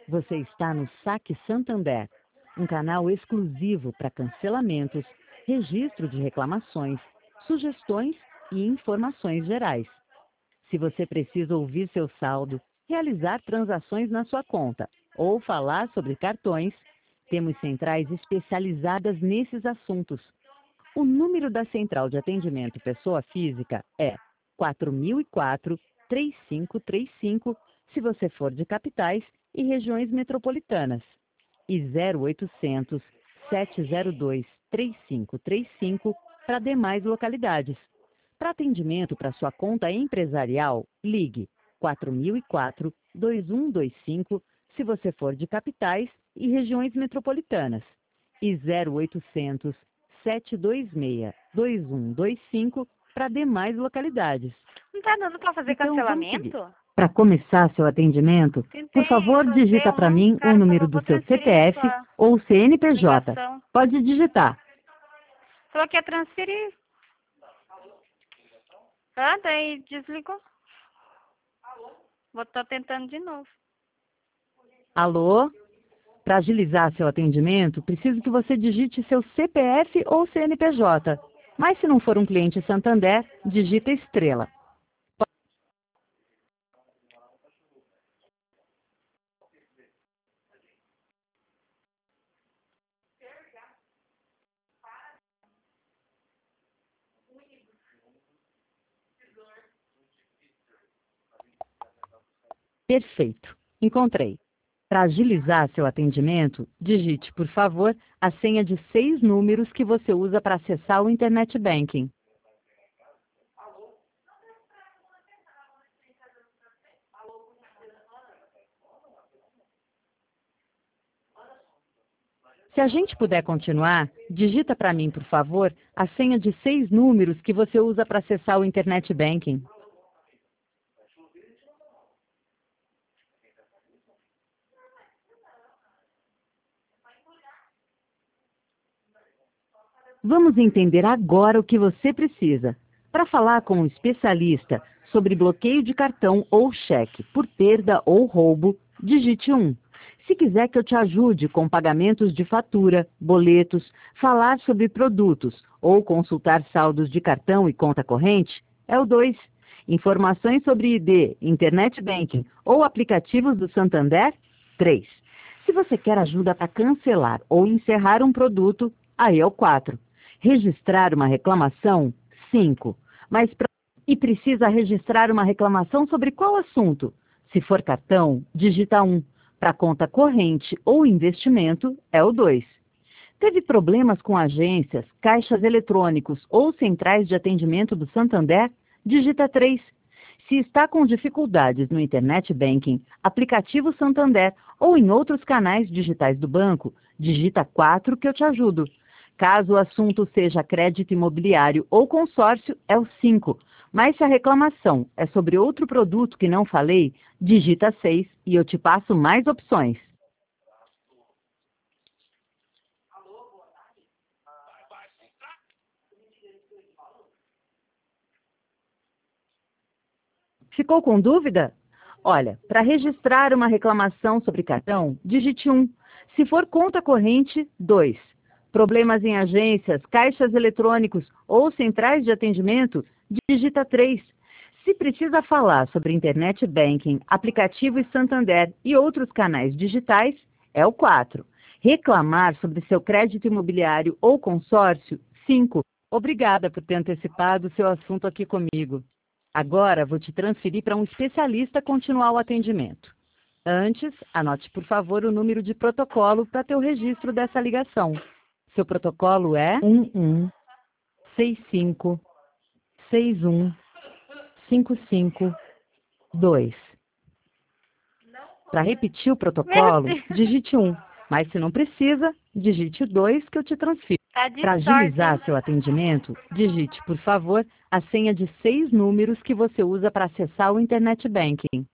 Você está no Saque Santander, um canal exclusivo para cancelamentos, registro de reclamações, sugestões e informações gerais. Se você precisa ouvir seu saldo, realizar transações na sua conta ou falar sobre cartões, temos centrais especializadas nesses assuntos. O número da Central de Atendimento Pessoa Física é 4004-3535, se você for de capitais e regiões metropolitanas, e 0800-702-3535 para demais localidades. Para atendimento para sua conta empresarial, ligue 4004-2125, se você for de capitais e regiões metropolitanas, e 0800-726-2125 para demais localidades. Não tá dando para fazer Então, cancelamento? para começar seu atendimento, Tentei por favor, fazer digita para um, mim o cara número falou, do vou seu transferir CPF sua ou CNPJ. ligação. Pode digitar. Falou que ia transferir. Ah, daí desligou. Tô tentando de novo. Alô? Para agilizar seu atendimento, preciso que você digite seu CPF ou CNPJ. Mas se não for um cliente Santander, digita estrela. Perfeito. Encontrei. Para agilizar seu atendimento, digite, por favor, a senha de 6 números que você usa para acessar o Internet Banking. Se a gente puder continuar, digita para mim, por favor, a senha de 6 números que você usa para acessar o Internet Banking. Vamos entender agora o que você precisa. Para falar com um especialista sobre bloqueio de cartão ou cheque por perda ou roubo, digite 1. Se quiser que eu te ajude com pagamentos de fatura, boletos, falar sobre produtos ou consultar saldos de cartão e conta corrente, é o 2. Informações sobre ID, Internet Banking ou aplicativos do Santander, 3. Se você quer ajuda para cancelar ou encerrar um produto, aí é o 4. Registrar uma reclamação, 5. E precisa registrar uma reclamação sobre qual assunto? Se for cartão, digita 1. Para conta corrente ou investimento, é o 2. Teve problemas com agências, caixas eletrônicos ou centrais de atendimento do Santander? Digita 3. Se está com dificuldades no Internet Banking, aplicativo Santander ou em outros canais digitais do banco, digita 4 que eu te ajudo. Caso o assunto seja crédito imobiliário ou consórcio, é o 5. Mas se a reclamação é sobre outro produto que não falei, digita 6 e eu te passo mais opções. Ficou com dúvida? Olha, para registrar uma reclamação sobre cartão, digite 1. Se for conta corrente, 2. Problemas em agências, caixas eletrônicos ou centrais de atendimento, digita 3. Se precisa falar sobre Internet Banking, aplicativos Santander e outros canais digitais, é o 4. Reclamar sobre seu crédito imobiliário ou consórcio, 5. Obrigada por ter antecipado o seu assunto aqui comigo. Agora vou te transferir para um especialista continuar o atendimento. Antes, anote por favor o número de protocolo para ter o registro dessa ligação. Seu protocolo é 1165615552. Para repetir o protocolo, digite 1. Mas se não precisa, digite 2 que eu te transfiro. Para agilizar seu atendimento, digite, por favor, a senha de 6 números que você usa para acessar o Internet Banking.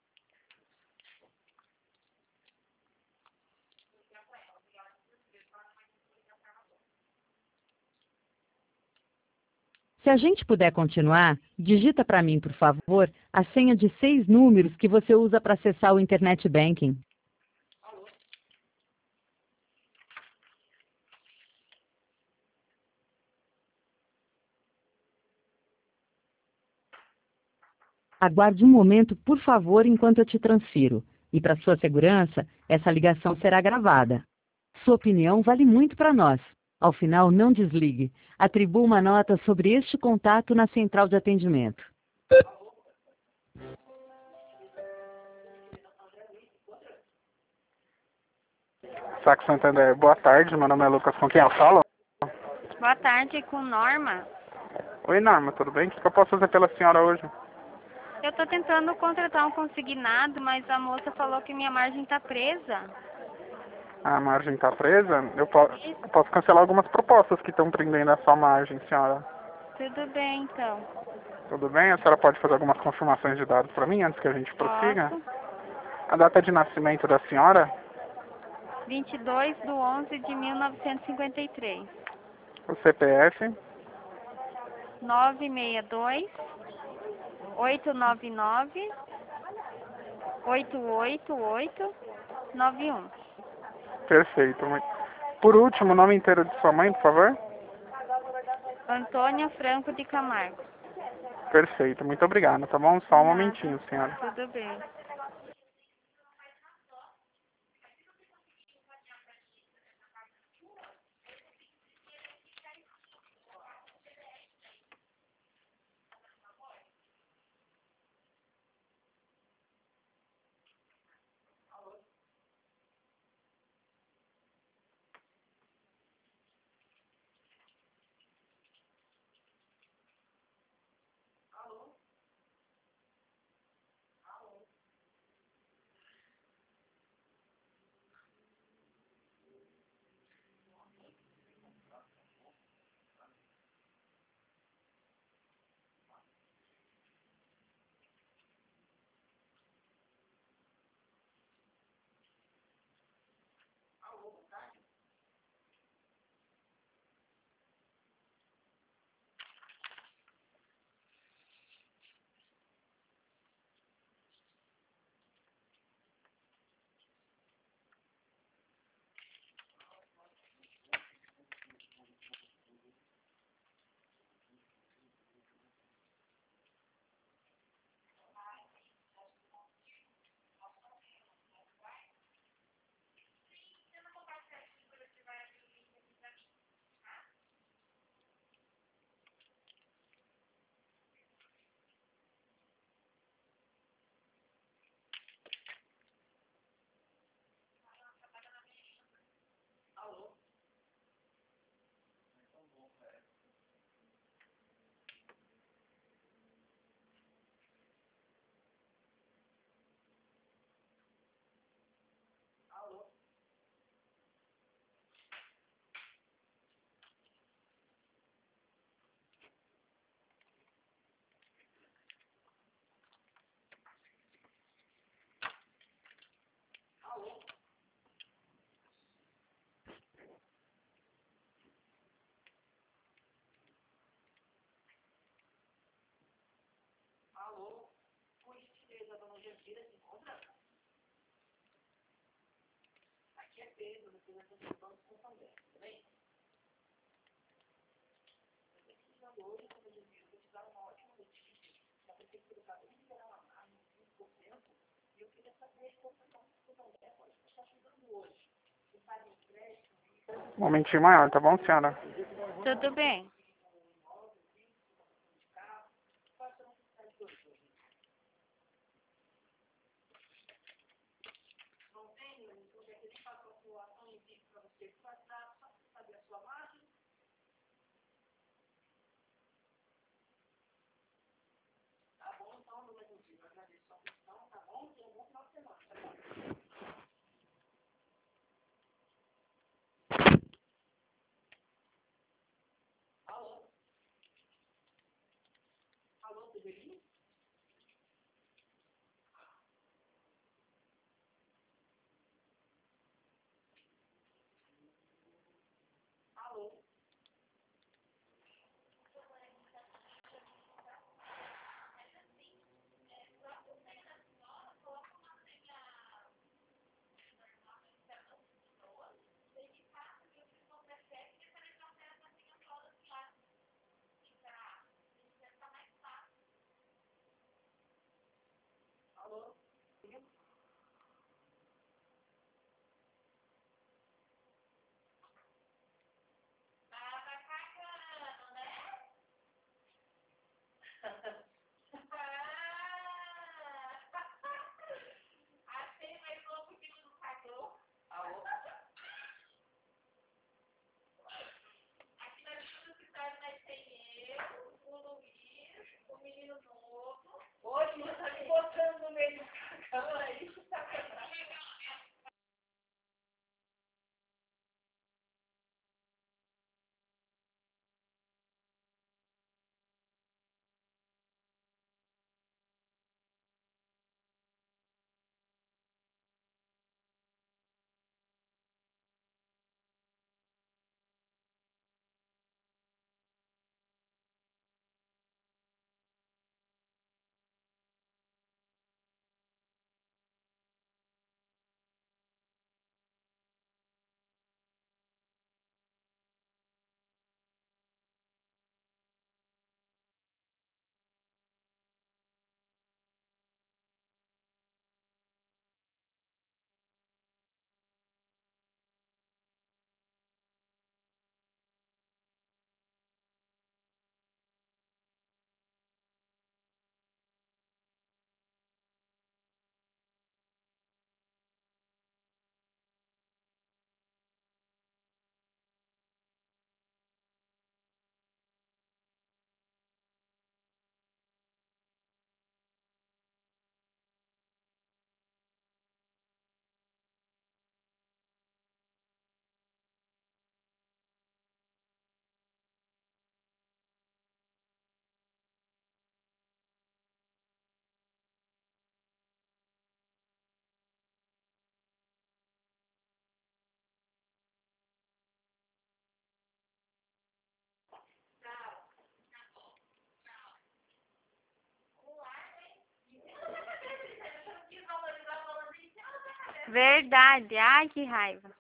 Se a gente puder continuar, digita para mim, por favor, a senha de 6 números que você usa para acessar o Internet Banking. Aguarde um momento, por favor, enquanto eu te transfiro. E para sua segurança, essa ligação será gravada. Sua opinião vale muito para nós. Ao final, não desligue. Atribua uma nota sobre este contato na central de atendimento. Saco Santander, boa tarde, meu nome é Lucas, com quem eu falo? Boa tarde, com Norma. Oi, Norma, tudo bem? O que eu posso fazer pela senhora hoje? Eu tô tentando contratar um consignado, mas a moça falou que minha margem tá presa. A margem está presa? Eu posso cancelar algumas propostas que estão prendendo a sua margem, senhora. Tudo bem, então. Tudo bem? A senhora pode fazer algumas confirmações de dados para mim antes que a gente prossiga? Posso. A data de nascimento da senhora? 22/11/1953. O CPF? 962 899 88891. Perfeito. Por último, o nome inteiro de sua mãe, por favor? Antônia Franco de Camargo. Perfeito, muito obrigado, tá bom? Só um momentinho, senhora. Tudo bem. Um momentinho maior, tá bom, senhora? Tudo bem. Verdade. Ai, que raiva.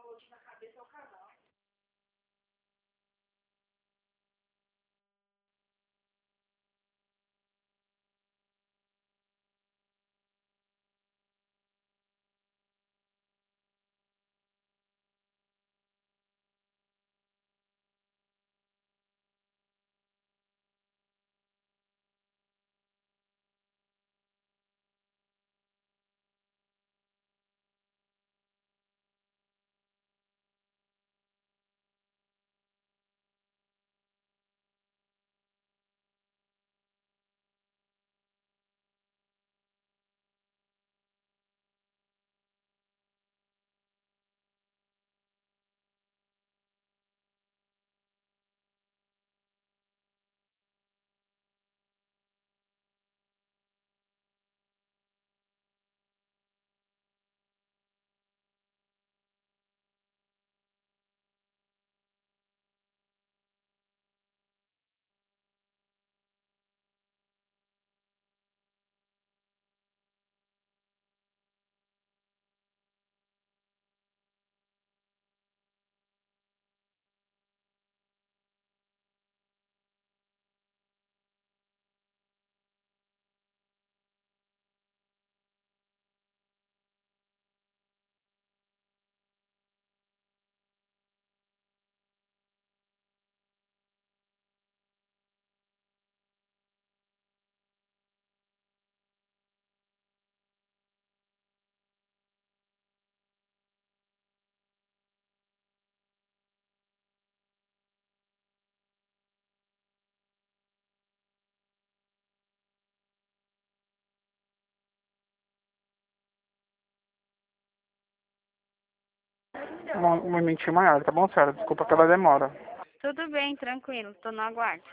Um momentinho maior, tá bom, senhora? Desculpa pela demora. Tudo bem, tranquilo. Tô no aguardo.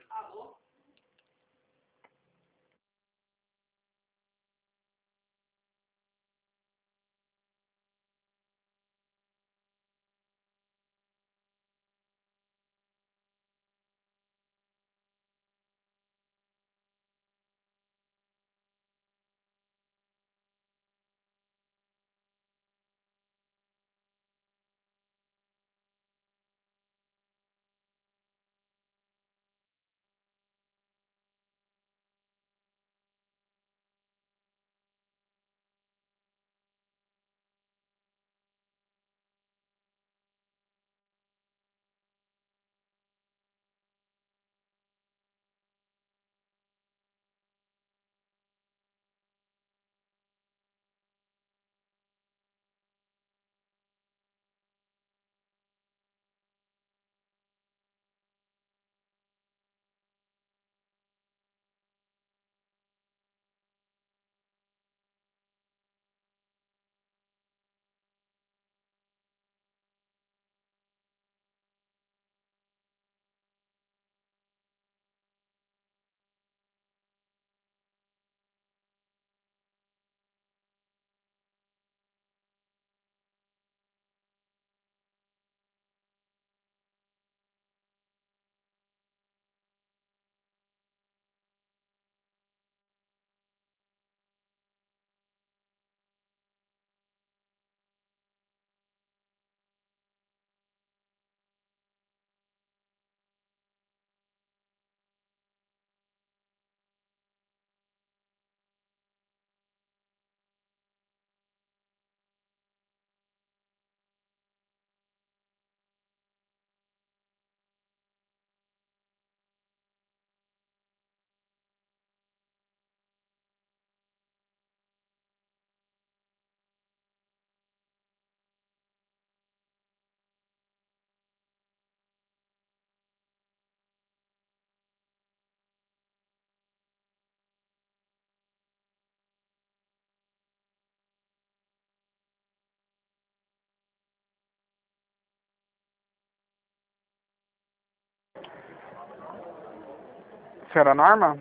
Senhora Norma?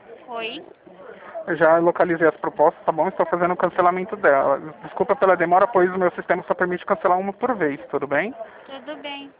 Oi? Eu já localizei as propostas, tá bom? Estou fazendo o cancelamento dela. Desculpa pela demora, pois o meu sistema só permite cancelar uma por vez, tudo bem? Tudo bem.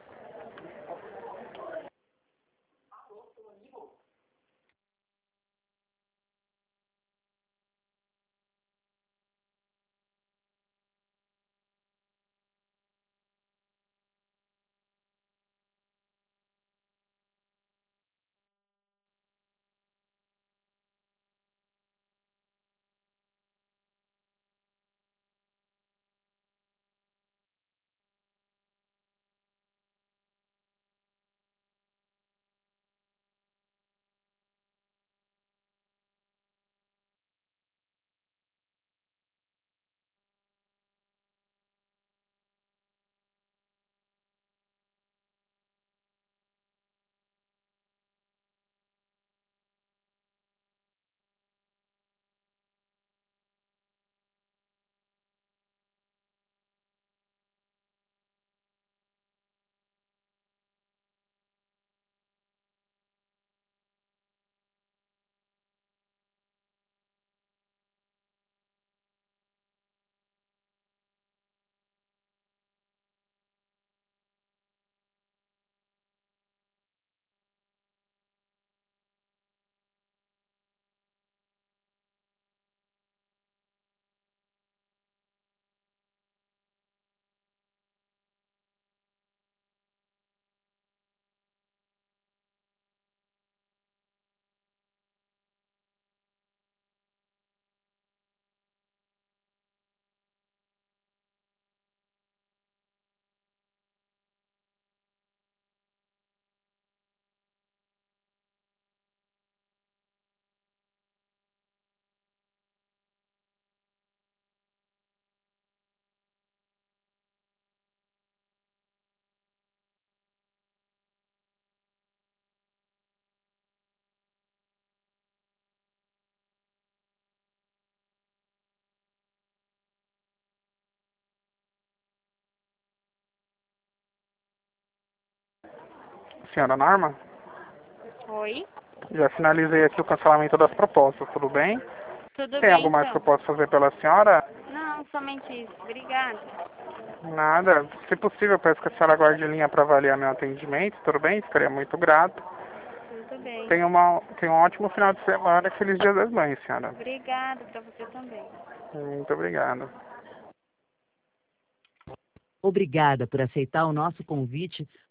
senhora, Norma? Oi? Já finalizei aqui o cancelamento das propostas, tudo bem? Tudo Tem bem, algo mais que eu então? possa fazer pela senhora? Não, somente isso. Obrigada. Nada. Se possível, peço que a senhora guarde linha para avaliar meu atendimento, tudo bem? Ficaria muito grato. Tudo bem. Tenha um ótimo final de semana e feliz Dia das Mães, senhora. Obrigada para você também. Muito obrigado. Obrigada por aceitar o nosso convite